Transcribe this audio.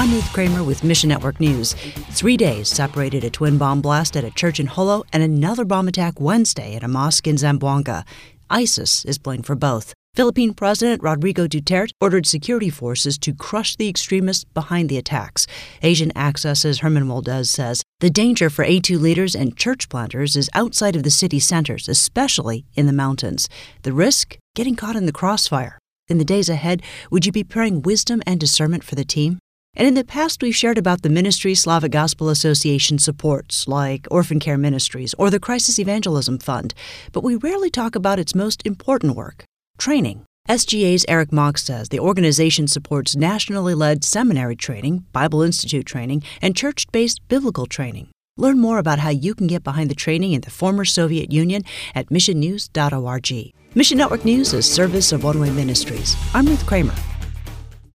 I'm Ruth Kramer with Mission Network News. 3 days separated a twin bomb blast at a church in Jolo and another bomb attack Wednesday at a mosque in Zamboanga. ISIS is blamed for both. Philippine President Rodrigo Duterte ordered security forces to crush the extremists behind the attacks. Asian Access's Herman Moldez says the danger for A2 leaders and church planters is outside of the city centers, especially in the mountains. The risk? Getting caught in the crossfire. In the days ahead, would you be praying wisdom and discernment for the team? And in the past, we've shared about the ministry Slavic Gospel Association supports, like Orphan Care Ministries or the Crisis Evangelism Fund. But we rarely talk about its most important work, training. SGA's Eric Mock says the organization supports nationally led seminary training, Bible Institute training, and church-based biblical training. Learn more about how you can get behind the training in the former Soviet Union at missionnews.org. Mission Network News is service of One Way Ministries. I'm Ruth Kramer.